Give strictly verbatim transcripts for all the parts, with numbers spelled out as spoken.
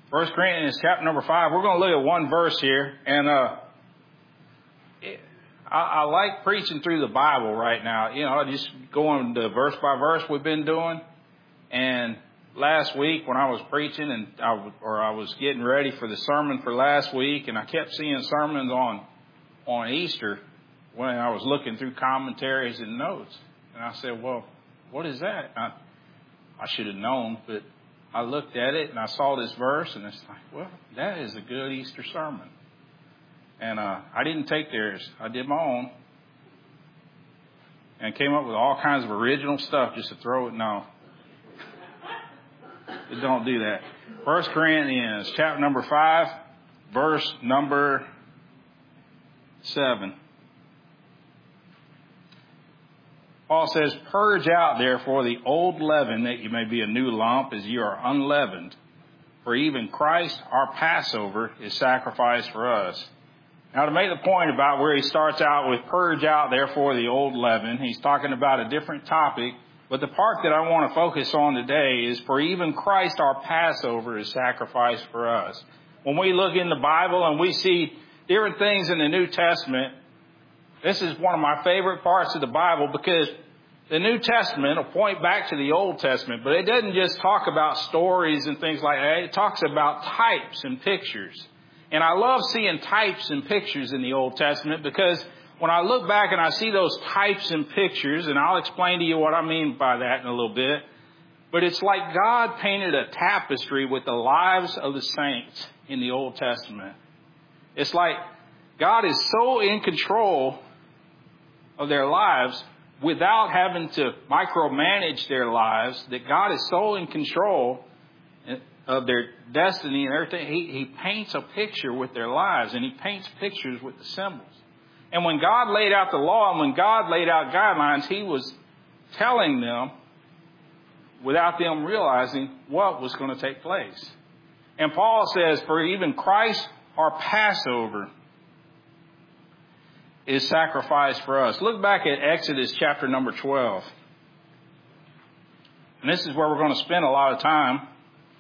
First Corinthians chapter number five. We're going to look at one verse here. And uh, it, I, I like preaching through the Bible right now. You know, just going to verse by verse we've been doing. And last week when I was preaching and I, or I was getting ready for the sermon for last week, and I kept seeing sermons on on Easter when I was looking through commentaries and notes. And I said, well, what is that? I, I should have known, but I looked at it and I saw this verse, and it's like, well, that is a good Easter sermon. And uh, I didn't take theirs. I did my own and came up with all kinds of original stuff just to throw it. No, don't do that. First Corinthians chapter number five, verse number seven. Paul says, purge out, therefore, the old leaven, that you may be a new lump, as you are unleavened. For even Christ, our Passover, is sacrificed for us. Now, to make the point about where he starts out with purge out, therefore, the old leaven, he's talking about a different topic. But the part that I want to focus on today is, for even Christ, our Passover, is sacrificed for us. When we look in the Bible and we see different things in the New Testament, this is one of my favorite parts of the Bible, because the New Testament will point back to the Old Testament, but it doesn't just talk about stories and things like that. It talks about types and pictures. And I love seeing types and pictures in the Old Testament, because when I look back and I see those types and pictures, and I'll explain to you what I mean by that in a little bit, but it's like God painted a tapestry with the lives of the saints in the Old Testament. It's like God is so in control of their lives without having to micromanage their lives, that God is so in control of their destiny and everything. He, he paints a picture with their lives, and he paints pictures with the symbols. And when God laid out the law and when God laid out guidelines, he was telling them without them realizing what was going to take place. And Paul says, for even Christ, our Passover, is sacrificed for us. Look back at Exodus chapter number twelve. And this is where we're going to spend a lot of time.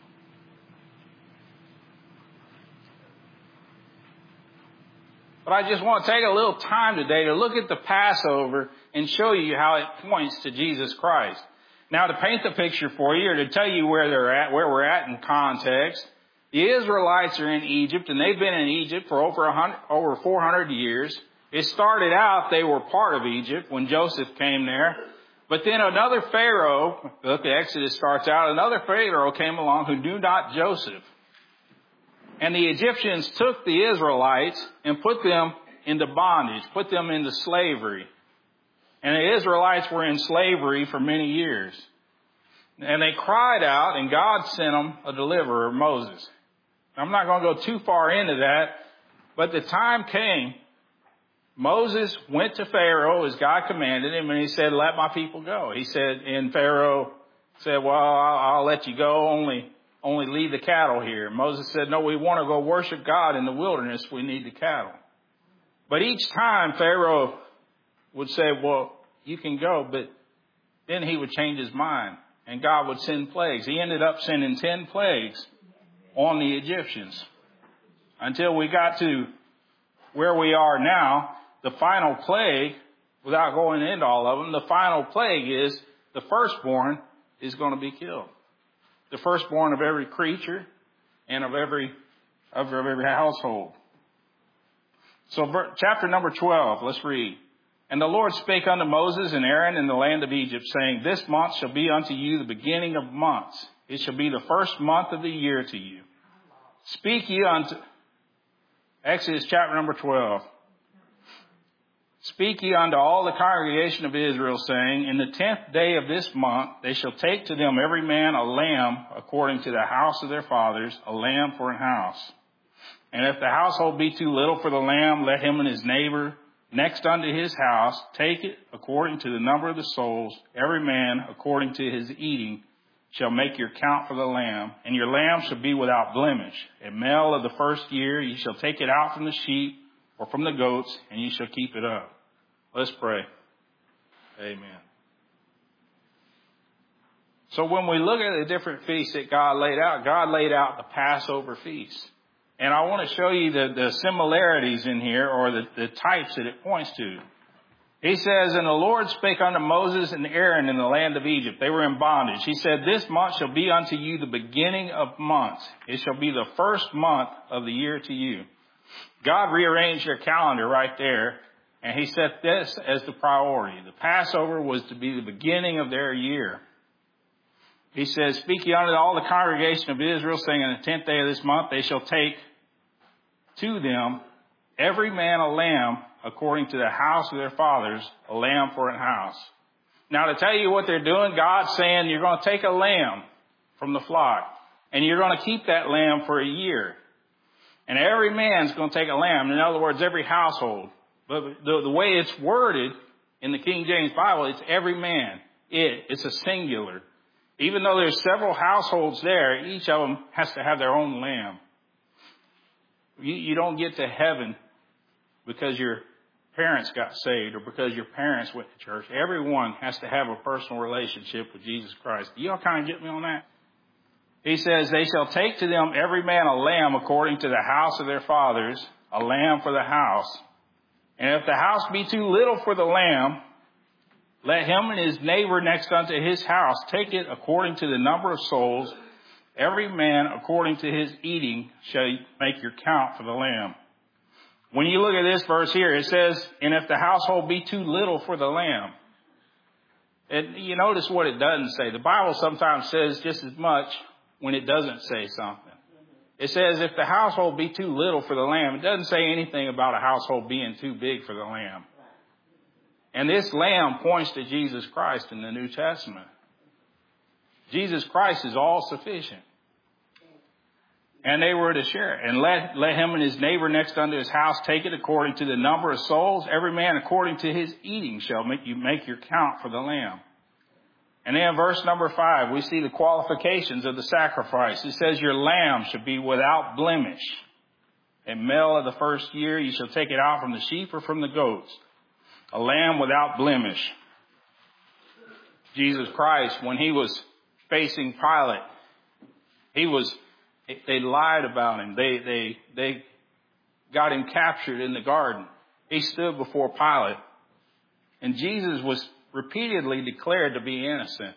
But I just want to take a little time today to look at the Passover and show you how it points to Jesus Christ. Now, to paint the picture for you, or to tell you where they're at, where we're at in context, the Israelites are in Egypt, and they've been in Egypt for over a hundred, over four hundred years. It started out, they were part of Egypt when Joseph came there. But then another Pharaoh, look, the Exodus starts out, another Pharaoh came along who knew not Joseph. And the Egyptians took the Israelites and put them into bondage, put them into slavery. And the Israelites were in slavery for many years. And they cried out, and God sent them a deliverer, Moses. I'm not going to go too far into that, but the time came. Moses went to Pharaoh as God commanded him, and he said, let my people go. He said, and Pharaoh said, well, I'll, I'll let you go, only, only leave the cattle here. Moses said, no, we want to go worship God in the wilderness. We need the cattle. But each time Pharaoh would say, well, you can go, but then he would change his mind, and God would send plagues. He ended up sending ten plagues on the Egyptians until we got to where we are now. The final plague, without going into all of them, the final plague is the firstborn is going to be killed. The firstborn of every creature and of every of every household. So chapter number twelve, let's read. And the Lord spake unto Moses and Aaron in the land of Egypt, saying, this month shall be unto you the beginning of months. It shall be the first month of the year to you. Speak ye unto... Exodus chapter number twelve. Speak ye unto all the congregation of Israel, saying, in the tenth day of this month they shall take to them every man a lamb according to the house of their fathers, a lamb for an house. And if the household be too little for the lamb, let him and his neighbor next unto his house take it according to the number of the souls. Every man according to his eating shall make your count for the lamb. And your lamb shall be without blemish. A male of the first year, ye shall take it out from the sheep or from the goats, and ye shall keep it up. Let's pray. Amen. So when we look at the different feasts that God laid out, God laid out the Passover feast. And I want to show you the, the similarities in here, or the, the types that it points to. He says, and the Lord spake unto Moses and Aaron in the land of Egypt. They were in bondage. He said, this month shall be unto you the beginning of months. It shall be the first month of the year to you. God rearranged their calendar right there, and he set this as the priority. The Passover was to be the beginning of their year. He says, speak ye unto all the congregation of Israel, saying, on the tenth day of this month they shall take to them every man a lamb according to the house of their fathers, a lamb for an house. Now, to tell you what they're doing, God's saying you're going to take a lamb from the flock, and you're going to keep that lamb for a year. And every man's going to take a lamb. In other words, every household. But the, the way it's worded in the King James Bible, it's every man. It, it's a singular. Even though there's several households there, each of them has to have their own lamb. You, you don't get to heaven because your parents got saved or because your parents went to church. Everyone has to have a personal relationship with Jesus Christ. Do y'all kind of get me on that? He says, they shall take to them every man a lamb according to the house of their fathers, a lamb for the house. And if the house be too little for the lamb, let him and his neighbor next unto his house take it according to the number of souls. Every man according to his eating shall make your count for the lamb. When you look at this verse here, it says, and if the household be too little for the lamb. And you notice what it doesn't say. The Bible sometimes says just as much when it doesn't say something. It says if the household be too little for the lamb. It doesn't say anything about a household being too big for the lamb. And this lamb points to Jesus Christ in the New Testament. Jesus Christ is all sufficient. And they were to share it. And let, let him and his neighbor next unto his house take it according to the number of souls. Every man according to his eating shall make you make your count for the lamb. And then verse number five, we see the qualifications of the sacrifice. It says your lamb should be without blemish. A male of the first year, you shall take it out from the sheep or from the goats. A lamb without blemish. Jesus Christ, when he was facing Pilate, he was, they lied about him. They, they, they got him captured in the garden. He stood before Pilate. And Jesus was repeatedly declared to be innocent.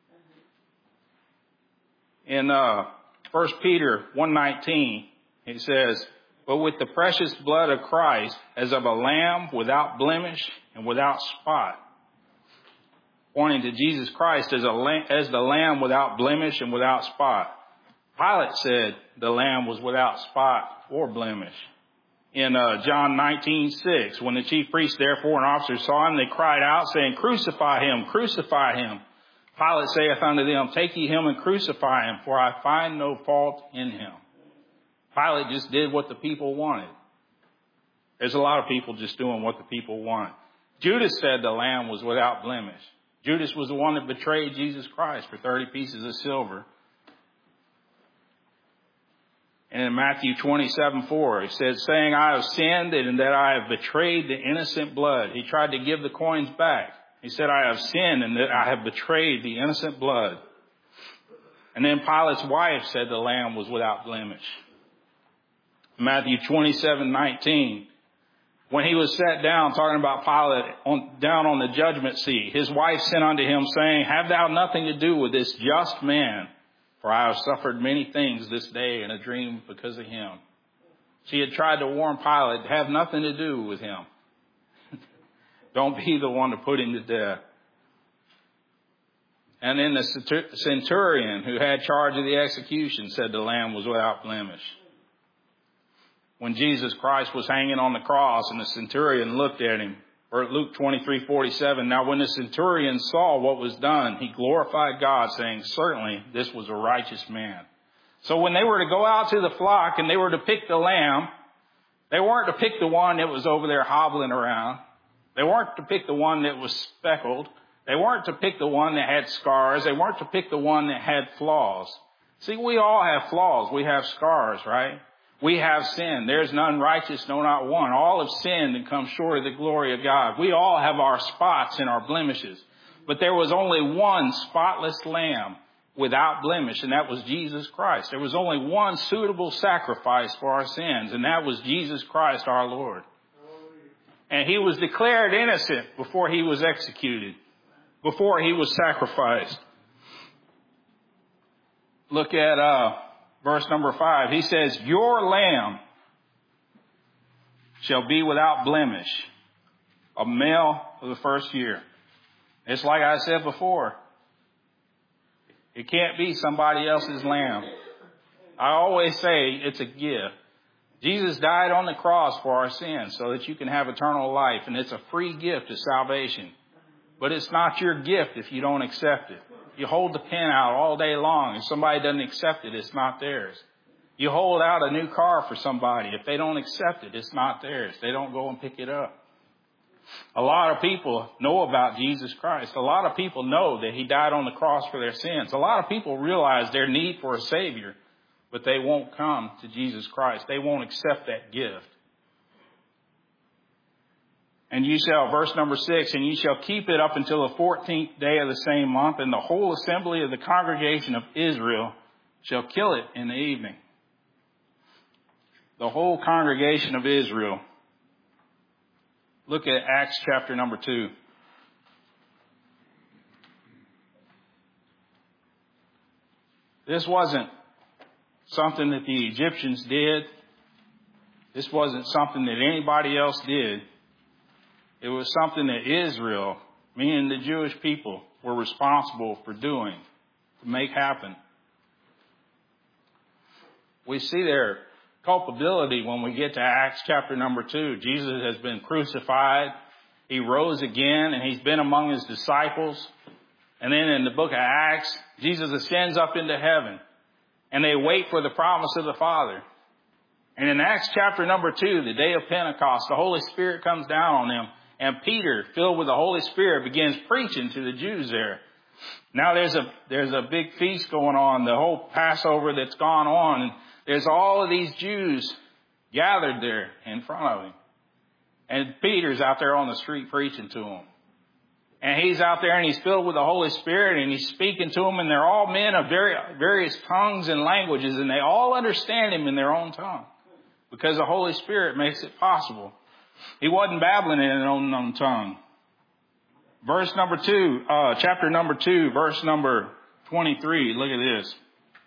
In uh, First Peter one nineteen, it says, but with the precious blood of Christ, as of a lamb without blemish and without spot. Pointing to Jesus Christ as, a lamb, as the lamb without blemish and without spot. Pilate said the lamb was without spot or blemish. In uh, John nineteen six, when the chief priests therefore and officers saw him, they cried out, saying, crucify him, crucify him. Pilate saith unto them, take ye him and crucify him, for I find no fault in him. Pilate just did what the people wanted. There's a lot of people just doing what the people want. Judas said the lamb was without blemish. Judas was the one that betrayed Jesus Christ for thirty pieces of silver. And in Matthew twenty-seven four, it says, saying, I have sinned and that I have betrayed the innocent blood. He tried to give the coins back. He said, I have sinned and that I have betrayed the innocent blood. And then Pilate's wife said the lamb was without blemish. Matthew twenty-seven nineteen, when he was sat down talking about Pilate on, down on the judgment seat, his wife sent unto him saying, have thou nothing to do with this just man? For I have suffered many things this day in a dream because of him. She had tried to warn Pilate to have nothing to do with him. Don't be the one to put him to death. And then the centurion who had charge of the execution said the lamb was without blemish. When Jesus Christ was hanging on the cross and the centurion looked at him, or Luke twenty-three forty-seven, now when the centurion saw what was done, he glorified God, saying, certainly this was a righteous man. So when they were to go out to the flock and they were to pick the lamb, they weren't to pick the one that was over there hobbling around. They weren't to pick the one that was speckled. They weren't to pick the one that had scars. They weren't to pick the one that had flaws. See, we all have flaws. We have scars, right? We have sinned. There's none righteous, no, not one. All have sinned and come short of the glory of God. We all have our spots and our blemishes. But there was only one spotless lamb. without blemish, and that was Jesus Christ. There was only one suitable sacrifice for our sins, and that was Jesus Christ our Lord. And he was declared innocent before he was executed, before he was sacrificed. Look at uh, verse number five. He says, your lamb shall be without blemish, a male of the first year. It's like I said before. It can't be somebody else's lamb. I always say it's a gift. Jesus died on the cross for our sins so that you can have eternal life, and it's a free gift of salvation. But it's not your gift if you don't accept it. You hold the pen out all day long. If somebody doesn't accept it, it's not theirs. You hold out a new car for somebody. If they don't accept it, it's not theirs. They don't go and pick it up. A lot of people know about Jesus Christ. A lot of people know that he died on the cross for their sins. A lot of people realize their need for a Savior, but they won't come to Jesus Christ. They won't accept that gift. And you shall, verse number six, and you shall keep it up until the fourteenth day of the same month, and the whole assembly of the congregation of Israel shall kill it in the evening. The whole congregation of Israel. Look at Acts chapter number two. This wasn't something that the Egyptians did. This wasn't something that anybody else did. It was something that Israel, meaning the Jewish people, were responsible for doing, to make happen. We see their culpability when we get to Acts chapter number two. Jesus has been crucified. He rose again, and he's been among his disciples. And then in the book of Acts, Jesus ascends up into heaven, and they wait for the promise of the Father. And in Acts chapter number two, the day of Pentecost, the Holy Spirit comes down on them, and Peter, filled with the Holy Spirit, begins preaching to the Jews there. Now there's a there's a big feast going on, the whole Passover that's gone on, and there's all of these Jews gathered there in front of him. And Peter's out there on the street preaching to them. And he's out there and he's filled with the Holy Spirit, and he's speaking to them, and they're all men of very, various tongues and languages, and they all understand him in their own tongue because the Holy Spirit makes it possible. He wasn't babbling in his own, own tongue. Verse number two, uh, chapter number two, verse number twenty-three. Look at this.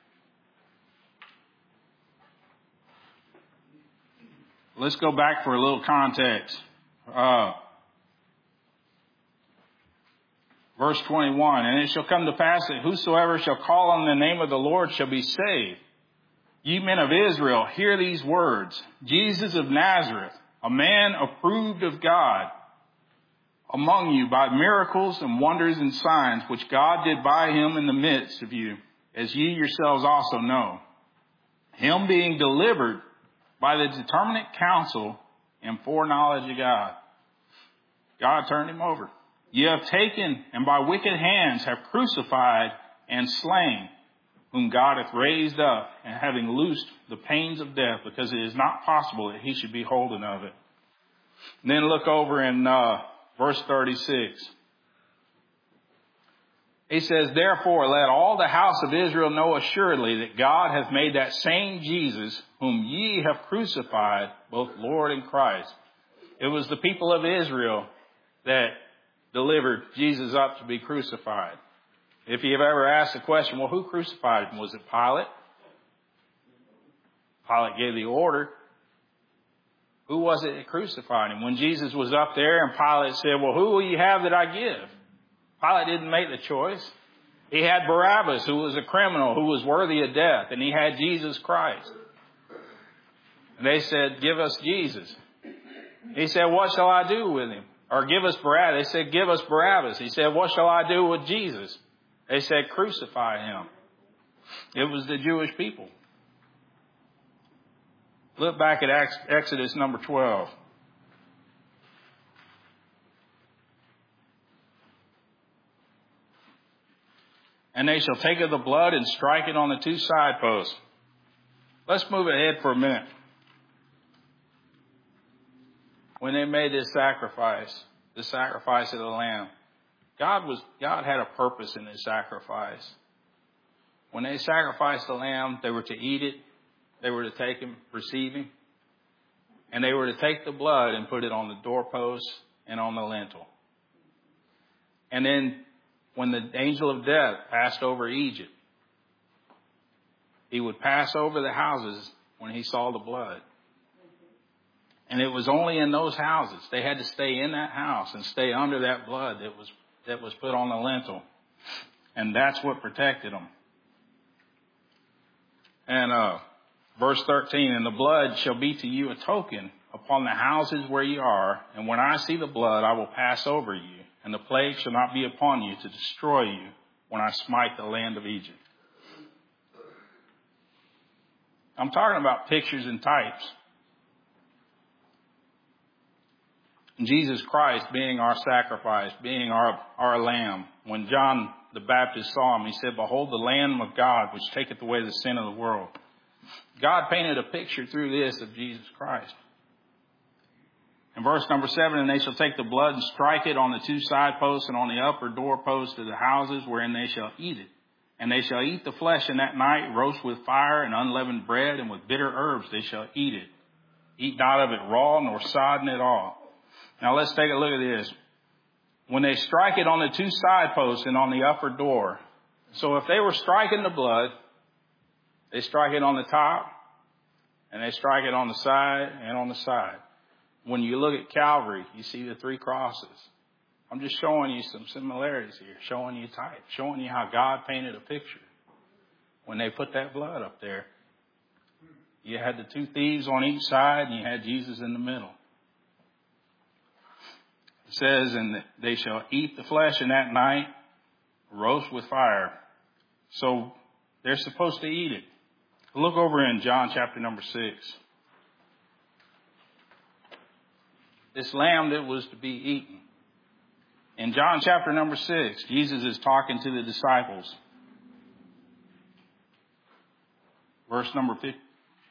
Let's go back for a little context. Uh, verse twenty-one, and it shall come to pass that whosoever shall call on the name of the Lord shall be saved. Ye men of Israel, hear these words. Jesus of Nazareth, a man approved of God among you by miracles and wonders and signs, which God did by him in the midst of you, as ye yourselves also know. Him being delivered by the determinate counsel and foreknowledge of God. God turned him over. Ye have taken and by wicked hands have crucified and slain, whom God hath raised up, and having loosed the pains of death, because it is not possible that he should be holden of it. And then look over in uh, verse thirty-six. He says, therefore let all the house of Israel know assuredly that God hath made that same Jesus, whom ye have crucified, both Lord and Christ. It was the people of Israel that delivered Jesus up to be crucified. If you've ever asked the question, well, who crucified him? Was it Pilate? Pilate gave the order. Who was it that crucified him? When Jesus was up there and Pilate said, well, who will you have that I give? Pilate didn't make the choice. He had Barabbas, who was a criminal, who was worthy of death, and he had Jesus Christ. And they said, give us Jesus. He said, what shall I do with him? Or give us Barabbas. They said, give us Barabbas. He said, what shall I do with Jesus? They said, crucify him. It was the Jewish people. Look back at Exodus number twelve. And they shall take of the blood and strike it on the two side posts. Let's move ahead for a minute. When they made this sacrifice, the sacrifice of the lamb, God was God had a purpose in this sacrifice. When they sacrificed the lamb, they were to eat it. They were to take him, receive him. And they were to take the blood and put it on the doorpost and on the lintel. And then when the angel of death passed over Egypt, he would pass over the houses when he saw the blood. And it was only in those houses. They had to stay in that house and stay under that blood that was that was put on the lintel. And that's what protected them. And uh, verse thirteen, and the blood shall be to you a token upon the houses where you are. And when I see the blood, I will pass over you. And the plague shall not be upon you to destroy you when I smite the land of Egypt. I'm talking about pictures and types. Jesus Christ being our sacrifice, being our, our lamb. When John the Baptist saw him, he said, behold the Lamb of God, which taketh away the sin of the world. God painted a picture through this of Jesus Christ. In verse number seven, and they shall take the blood and strike it on the two side posts and on the upper door posts of the houses wherein they shall eat it. And they shall eat the flesh in that night, roast with fire and unleavened bread, and with bitter herbs they shall eat it. Eat not of it raw, nor sodden at all. Now let's take a look at this. When they strike it on the two side posts and on the upper door. So if they were striking the blood, they strike it on the top, and they strike it on the side and on the side. When you look at Calvary, you see the three crosses. I'm just showing you some similarities here, showing you type, showing you how God painted a picture. When they put that blood up there, you had the two thieves on each side, and you had Jesus in the middle. It says, and they shall eat the flesh in that night, roast with fire. So they're supposed to eat it. Look over in John chapter number six. This lamb that was to be eaten. In John chapter number six, Jesus is talking to the disciples. Verse number fifty.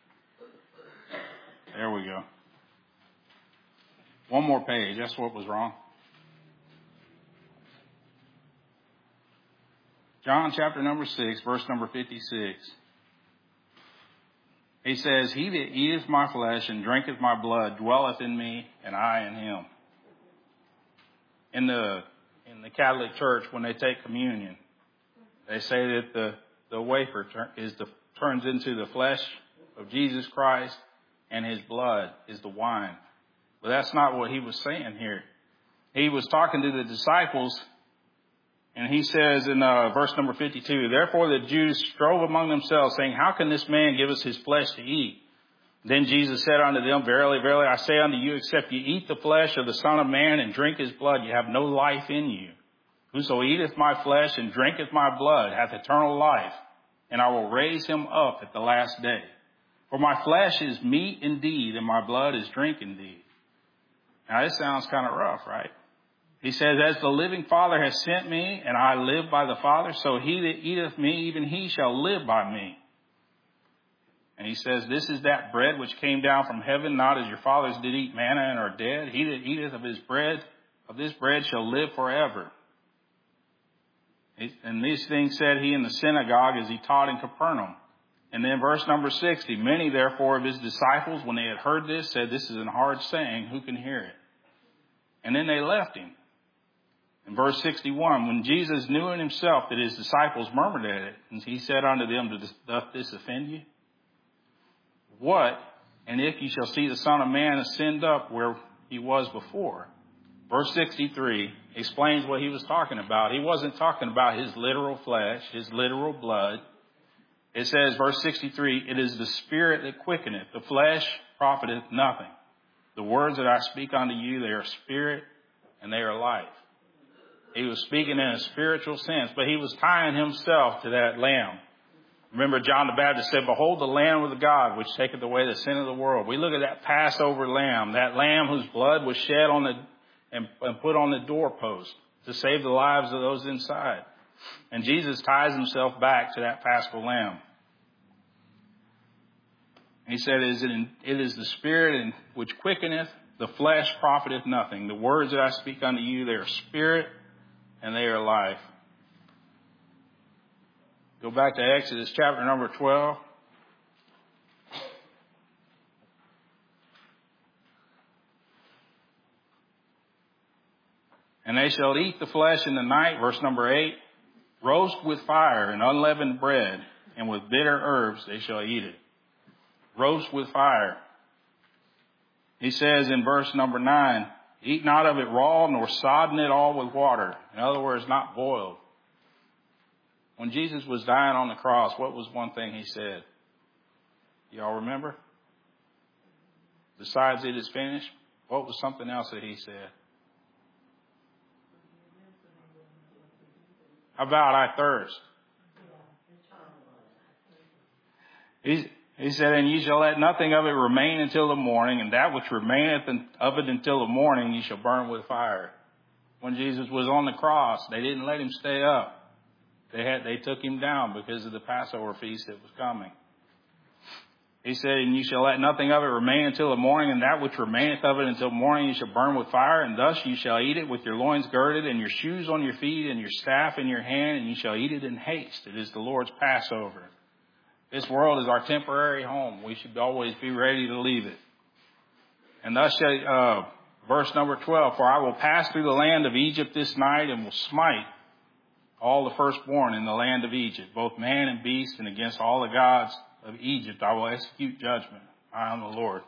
There we go. One more page. That's what was wrong. John chapter number six, verse number fifty-six. He says, he that eateth my flesh and drinketh my blood dwelleth in me, and I in him. In the in the Catholic Church, when they take communion, they say that the, the wafer is the, turns into the flesh of Jesus Christ, and his blood is the wine. But that's not what he was saying here. He was talking to the disciples, and he says in uh, verse number fifty-two, therefore the Jews strove among themselves, saying, how can this man give us his flesh to eat? Then Jesus said unto them, verily, verily, I say unto you, except ye eat the flesh of the Son of Man and drink his blood, ye have no life in you. Whoso eateth my flesh and drinketh my blood hath eternal life, and I will raise him up at the last day. For my flesh is meat indeed, and my blood is drink indeed. Now this sounds kind of rough, right? He says, as the living Father has sent me, and I live by the Father, so he that eateth me, even he shall live by me. And he says, this is that bread which came down from heaven, not as your fathers did eat manna and are dead. He that eateth of his bread, of this bread shall live forever. And these things said he in the synagogue as he taught in Capernaum. And then verse number sixty, many therefore of his disciples, when they had heard this, said, this is an hard saying, who can hear it? And then they left him. In verse sixty-one, when Jesus knew in himself that his disciples murmured at it, and he said unto them, doth this offend you? What, and if ye shall see the Son of Man ascend up where he was before? Verse sixty-three explains what he was talking about. He wasn't talking about his literal flesh, his literal blood. It says, verse sixty-three, it is the Spirit that quickeneth, the flesh profiteth nothing. The words that I speak unto you, they are spirit and they are life. He was speaking in a spiritual sense, but he was tying himself to that lamb. Remember, John the Baptist said, behold the Lamb of God, which taketh away the sin of the world. We look at that Passover lamb, that lamb whose blood was shed on the and, and put on the doorpost to save the lives of those inside. And Jesus ties himself back to that Paschal lamb. He said, it is the Spirit which quickeneth, the flesh profiteth nothing. The words that I speak unto you, they are spirit and they are life. Go back to Exodus chapter number twelve. And they shall eat the flesh in the night, verse number eight, roast with fire and unleavened bread, and with bitter herbs they shall eat it. Roast with fire. He says in verse number nine, eat not of it raw, nor sodden it all with water. In other words, not boiled. When Jesus was dying on the cross, what was one thing he said? Y'all remember? Besides it is finished, what was something else that he said? How about I thirst? He, he said, and ye shall let nothing of it remain until the morning, and that which remaineth of it until the morning ye shall burn with fire. When Jesus was on the cross, they didn't let him stay up. They had, they took him down because of the Passover feast that was coming. He said, and you shall let nothing of it remain until the morning, and that which remaineth of it until morning you shall burn with fire, and thus you shall eat it with your loins girded, and your shoes on your feet, and your staff in your hand, and you shall eat it in haste. It is the Lord's Passover. This world is our temporary home. We should always be ready to leave it. And thus shall, uh, verse number twelve, for I will pass through the land of Egypt this night, and will smite all the firstborn in the land of Egypt, both man and beast, and against all the gods of Egypt I will execute judgment. I am the Lord.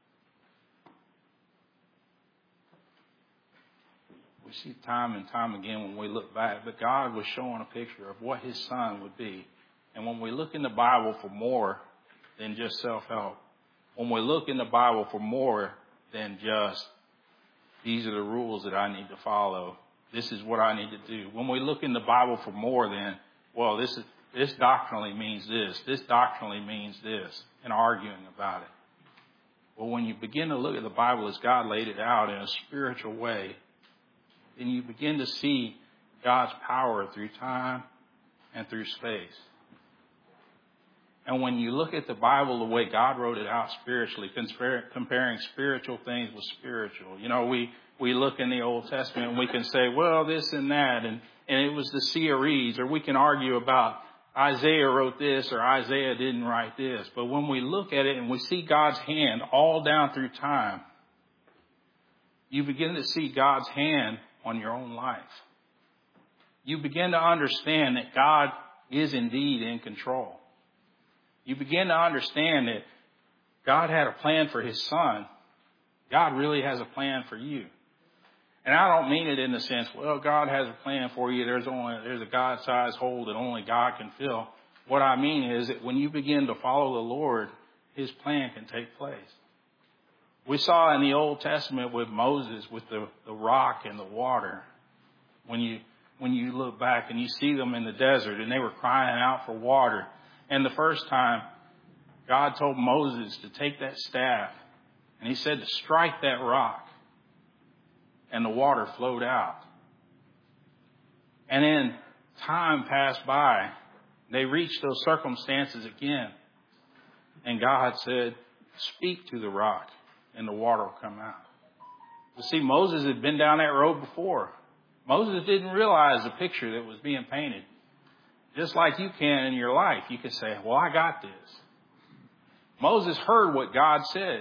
We see time and time again when we look back, but God was showing a picture of what his son would be. And when we look in the Bible for more than just self-help, when we look in the Bible for more than just these are the rules that I need to follow, this is what I need to do. When we look in the Bible for more than, well, this is This doctrinally means this. This doctrinally means this, and arguing about it. Well, when you begin to look at the Bible as God laid it out in a spiritual way, then you begin to see God's power through time and through space. And when you look at the Bible the way God wrote it out spiritually, comparing spiritual things with spiritual, you know, we, we look in the Old Testament and we can say, well, this and that, and, and it was the Series, or we can argue about Isaiah wrote this or Isaiah didn't write this. But when we look at it and we see God's hand all down through time, you begin to see God's hand on your own life. You begin to understand that God is indeed in control. You begin to understand that God had a plan for his son. God really has a plan for you. And I don't mean it in the sense, well, God has a plan for you. There's only, there's a God-sized hole that only God can fill. What I mean is that when you begin to follow the Lord, his plan can take place. We saw in the Old Testament with Moses, with the, the rock and the water, when you, when you look back and you see them in the desert and they were crying out for water. And the first time, God told Moses to take that staff and he said to strike that rock. And the water flowed out. And then time passed by. They reached those circumstances again. And God said, speak to the rock and the water will come out. You see, Moses had been down that road before. Moses didn't realize the picture that was being painted. Just like you can in your life. You can say, well, I got this. Moses heard what God said.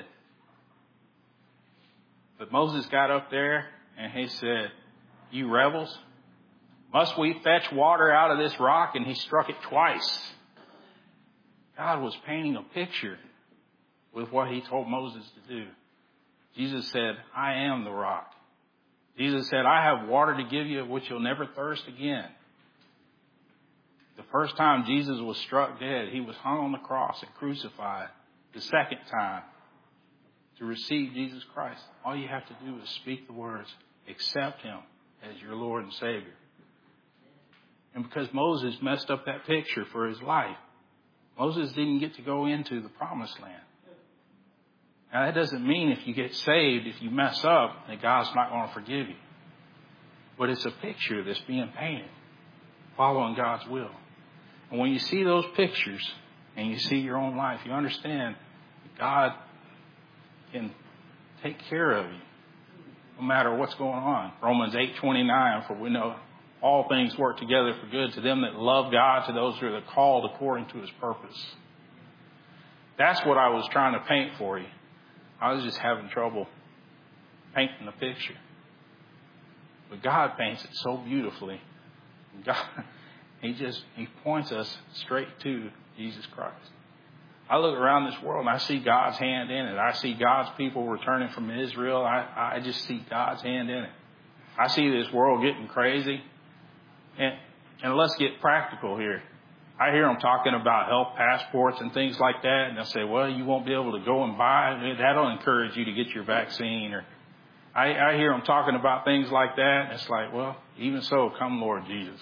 But Moses got up there and he said, you rebels, must we fetch water out of this rock? And he struck it twice. God was painting a picture with what he told Moses to do. Jesus said, I am the rock. Jesus said, I have water to give you which you'll never thirst again. The first time Jesus was struck dead, he was hung on the cross and crucified. The second time, to receive Jesus Christ, all you have to do is speak the words, accept him as your Lord and Savior. And because Moses messed up that picture for his life, Moses didn't get to go into the promised land. Now that doesn't mean if you get saved, if you mess up, that God's not going to forgive you. But it's a picture that's being painted, following God's will. And when you see those pictures and you see your own life, you understand that God can take care of you no matter what's going on. Romans eight twenty-nine, for we know all things work together for good to them that love God, to those who are called according to his purpose. That's what I was trying to paint for you. I was just having trouble painting the picture. But God paints it so beautifully. God, he just, he points us straight to Jesus Christ. I look around this world and I see God's hand in it. I see God's people returning from Israel. I, I just see God's hand in it. I see this world getting crazy. And, and let's get practical here. I hear them talking about health passports and things like that. And they'll say, well, you won't be able to go and buy it. That'll encourage you to get your vaccine. Or I, I hear them talking about things like that. And it's like, well, even so, come Lord Jesus.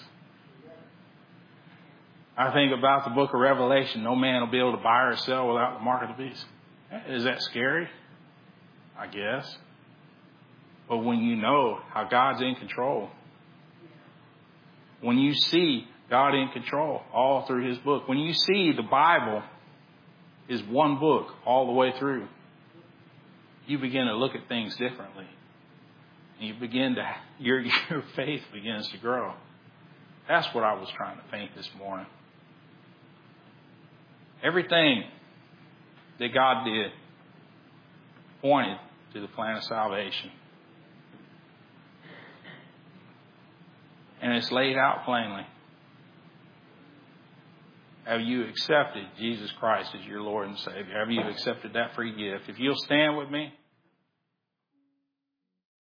I think about the book of Revelation. No man will be able to buy or sell without the mark of the beast. Is that scary? I guess. But when you know how God's in control, when you see God in control all through his book, when you see the Bible is one book all the way through, you begin to look at things differently. And you begin to, your, your faith begins to grow. That's what I was trying to paint this morning. Everything that God did pointed to the plan of salvation. And it's laid out plainly. Have you accepted Jesus Christ as your Lord and Savior? Have you accepted that free gift? If you'll stand with me.